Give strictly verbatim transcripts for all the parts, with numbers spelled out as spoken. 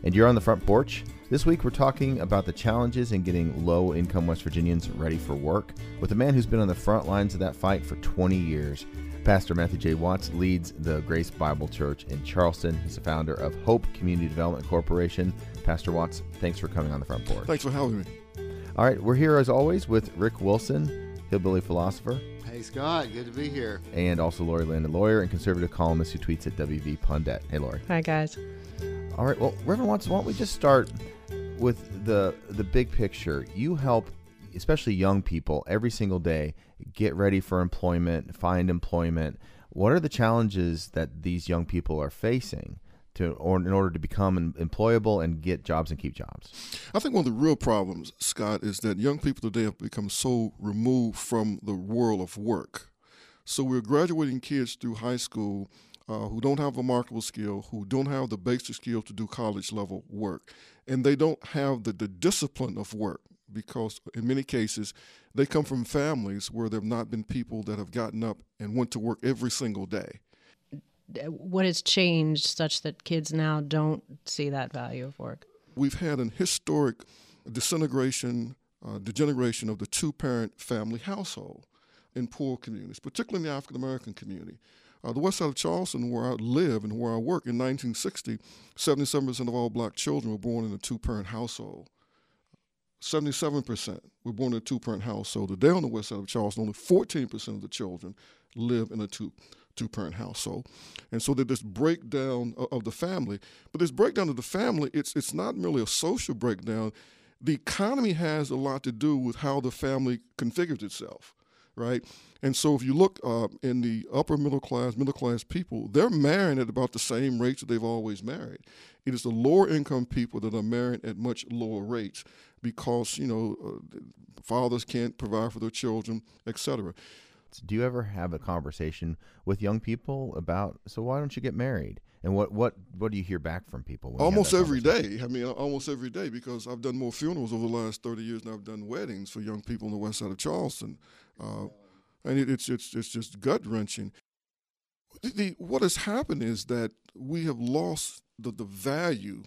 and you're on the front porch. This week we're talking about the challenges in getting low-income West Virginians ready for work with a man who's been on the front lines of that fight for twenty years. Pastor Matthew J. Watts leads the Grace Bible Church in Charleston. He's the founder of Hope Community Development Corporation. Pastor Watts, thanks for coming on the front porch. Thanks for having me. All right, we're here as always with Rick Wilson, hillbilly philosopher. Hey, Scott. Good to be here. And also Lori Landon, lawyer and conservative columnist who tweets at W V Pundit. Hey, Lori. Hi, guys. All right. Well, Reverend Watts, why don't we just start with the the big picture? You help, especially young people, every single day get ready for employment, find employment. What are the challenges that these young people are facing to, or in order to become employable and get jobs and keep jobs? I think one of the real problems, Scott, is that young people today have become so removed from the world of work. So we're graduating kids through high school uh, who don't have a marketable skill, who don't have the basic skills to do college-level work, and they don't have the, the discipline of work because in many cases they come from families where there have not been people that have gotten up and went to work every single day. What has changed such that kids now don't see that value of work? We've had an historic disintegration, uh, degeneration of the two-parent family household in poor communities, particularly in the African-American community. Uh, the west side of Charleston, where I live and where I work, in nineteen sixty, seventy-seven percent of all black children were born in a two-parent household. seventy-seven percent were born in a two-parent household. Today on the west side of Charleston, only fourteen percent of the children live in a two two-parent household. And so there's this breakdown of, of the family. But this breakdown of the family, it's it's not merely a social breakdown. The economy has a lot to do with how the family configures itself, right? And so if you look uh, in the upper middle class, middle class people, they're marrying at about the same rates that they've always married. It is the lower income people that are marrying at much lower rates because, you know, uh, fathers can't provide for their children, et cetera. Do you ever have a conversation with young people about, so why don't you get married? And what what, what do you hear back from people? When almost every day. I mean, almost every day, because I've done more funerals over the last thirty years than I've done weddings for young people on the west side of Charleston. Uh, and it, it's, it's, it's just gut-wrenching. The, the, what has happened is that we have lost the, the value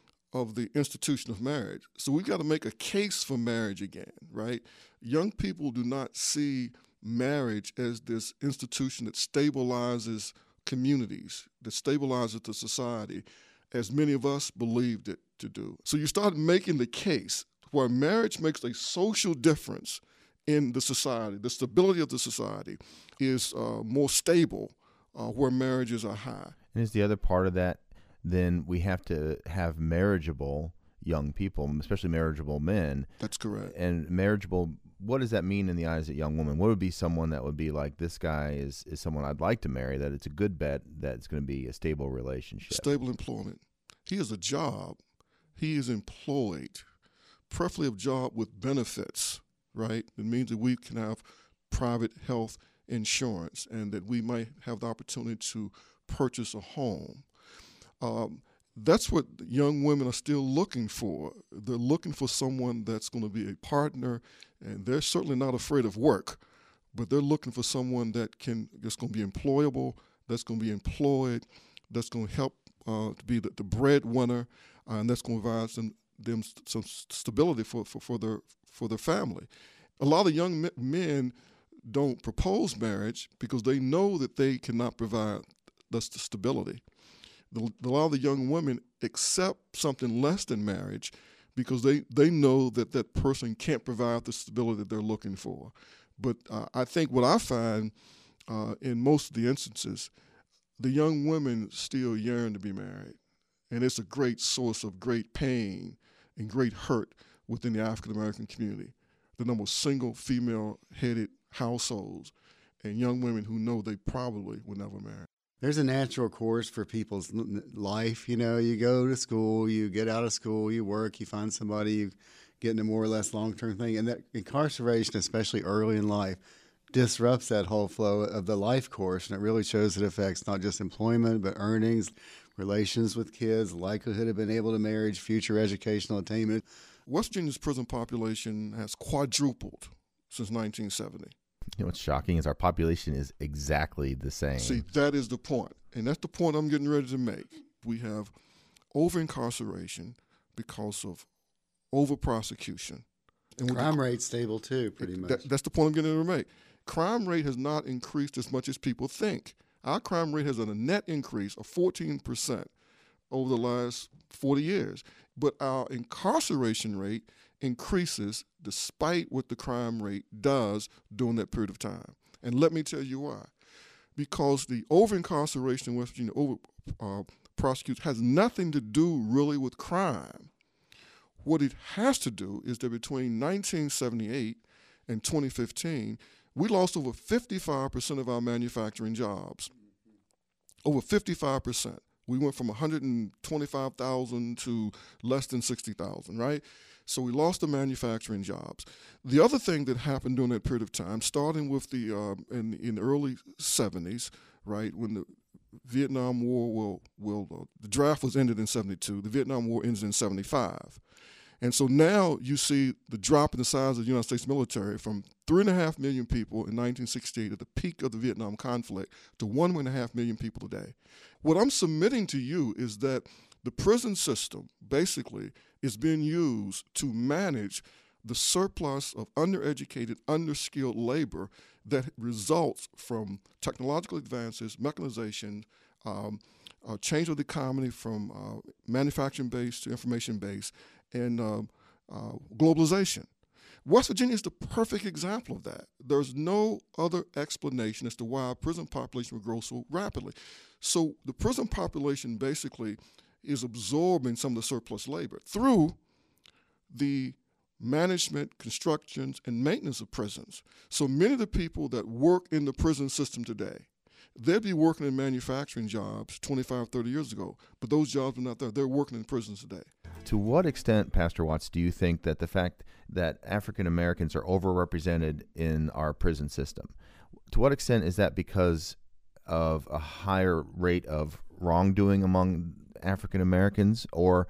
of the institution of marriage. So we've got to make a case for marriage again, right? Young people do not see marriage as this institution that stabilizes communities, that stabilizes the society, as many of us believed it to do. So you start making the case where marriage makes a social difference in the society. The stability of the society is uh, more stable uh, where marriages are high. And is the other part of that, then we have to have marriageable young people, especially marriageable men. That's correct. And marriageable, what does that mean in the eyes of young women? What would be someone that would be like, this guy is, is someone I'd like to marry, that it's a good bet that it's going to be a stable relationship? Stable employment. He has a job. He is employed, preferably a job with benefits, right? It means that we can have private health insurance and that we might have the opportunity to purchase a home. Um, That's what young women are still looking for. They're looking for someone that's going to be a partner, and they're certainly not afraid of work, but they're looking for someone that can that's going to be employable, that's going to be employed, that's going to help uh, to be the, the breadwinner, uh, and that's going to provide some, them some stability for, for, for their for their family. A lot of young men don't propose marriage because they know that they cannot provide the stability. The, a lot of the young women accept something less than marriage because they, they know that that person can't provide the stability that they're looking for. But uh, I think what I find uh, in most of the instances, the young women still yearn to be married. And it's a great source of great pain and great hurt within the African-American community. The number of single female-headed households and young women who know they probably will never marry. There's a natural course for people's life. You know, you go to school, you get out of school, you work, you find somebody, you get in a more or less long-term thing. And that incarceration, especially early in life, disrupts that whole flow of the life course. And it really shows it affects not just employment, but earnings, relations with kids, likelihood of being able to marry, future educational attainment. West Virginia's prison population has quadrupled since nineteen seventy. You know what's shocking is our population is exactly the same. See, that is the point. And that's the point I'm getting ready to make. We have over-incarceration because of over-prosecution. And with Crime the, rate stable too, pretty much. That, that's the point I'm getting to make. Crime rate has not increased as much as people think. Our crime rate has had a net increase of fourteen percent over the last forty years. But our incarceration rate increases despite what the crime rate does during that period of time. And let me tell you why. Because the over-incarceration in West Virginia, over uh, prosecutes, has nothing to do really with crime. What it has to do is that between nineteen seventy-eight and twenty fifteen, we lost over fifty-five percent of our manufacturing jobs. Over fifty-five percent. We went from one hundred twenty-five thousand to less than sixty thousand, right? So we lost the manufacturing jobs. The other thing that happened during that period of time, starting with the uh, in, in the early seventies, right, when the Vietnam War will will uh, the draft was ended in seventy-two. The Vietnam War ends in seventy-five. And so now you see the drop in the size of the United States military from three and a half million people in nineteen sixty-eight at the peak of the Vietnam conflict to one and a half million people today. What I'm submitting to you is that the prison system basically is being used to manage the surplus of undereducated, underskilled labor that results from technological advances, mechanization, um, uh, change of the economy from uh, manufacturing-based to information-based, and uh, uh, globalization. West Virginia is the perfect example of that. There's no other explanation as to why our prison population would grow so rapidly. So the prison population basically is absorbing some of the surplus labor through the management, constructions, and maintenance of prisons. So many of the people that work in the prison system today, they'd be working in manufacturing jobs twenty-five, thirty years ago, but those jobs are not there. They're working in prisons today. To what extent, Pastor Watts, do you think that the fact that African Americans are overrepresented in our prison system, to what extent is that because of a higher rate of wrongdoing among African Americans or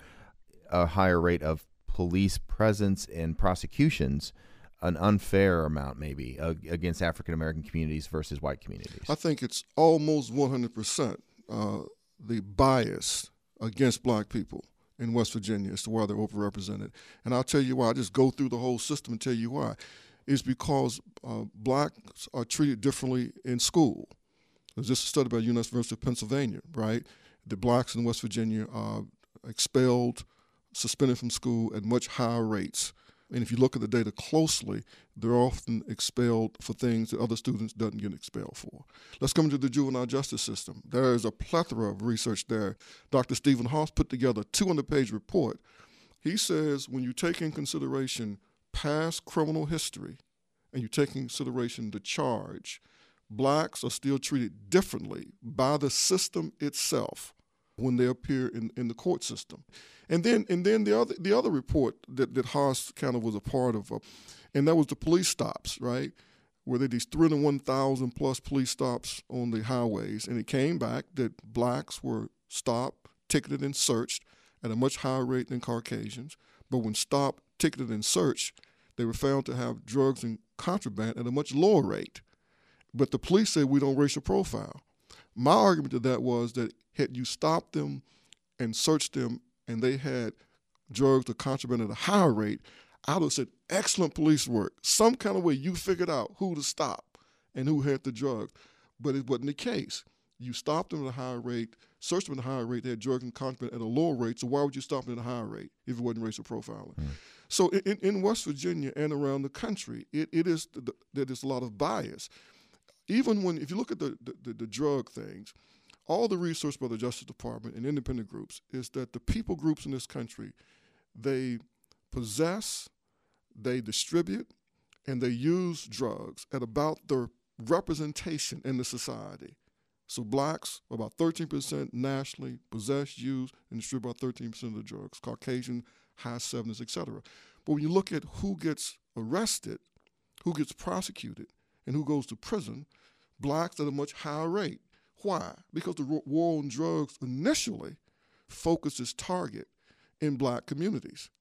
a higher rate of police presence and prosecutions, an unfair amount maybe uh, against African American communities versus white communities? I think it's almost one hundred percent uh, the bias against black people in West Virginia as to why they're overrepresented. And I'll tell you why. I'll just go through the whole system and tell you why. It's because uh, blacks are treated differently in school. There's just a study by the University of Pennsylvania, right? The blacks in West Virginia are expelled, suspended from school at much higher rates. And if you look at the data closely, they're often expelled for things that other students doesn't get expelled for. Let's come to the juvenile justice system. There is a plethora of research there. Doctor Stephen Hoss put together a two hundred page report. He says when you take in consideration past criminal history and you take in consideration the charge, blacks are still treated differently by the system itself when they appear in, in the court system. And then and then the other the other report that, that Haas kind of was a part of, uh, and that was the police stops, right? Where there were these three hundred one thousand plus police stops on the highways. And it came back that blacks were stopped, ticketed, and searched at a much higher rate than Caucasians. But when stopped, ticketed, and searched, they were found to have drugs and contraband at a much lower rate. But the police said we don't racial profile. My argument to that was that had you stopped them and searched them and they had drugs or contraband at a higher rate, I would have said, excellent police work. Some kind of way you figured out who to stop and who had the drugs. But it wasn't the case. You stopped them at a higher rate, searched them at a higher rate, they had drugs and contraband at a lower rate, so why would you stop them at a higher rate if it wasn't racial profiling? Mm. So in, in West Virginia and around the country, it, it is the, there is a lot of bias. Even when, if you look at the, the, the drug things, all the research by the Justice Department and independent groups is that the people groups in this country, they possess, they distribute, and they use drugs at about their representation in the society. So blacks, about thirteen percent nationally, possess, use, and distribute about thirteen percent of the drugs. Caucasian, high seventies, et cetera. But when you look at who gets arrested, who gets prosecuted, and who goes to prison, blacks at a much higher rate. Why? Because the war on drugs initially focused its target in black communities.